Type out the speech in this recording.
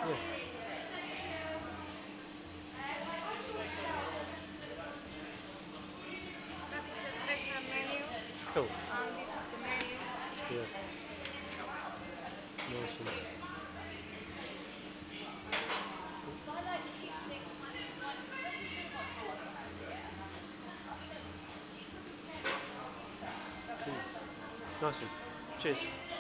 Yeah. That is a special menu, Cool. and this is the menu. Yeah. Awesome. Cool. Nice one. Cheers.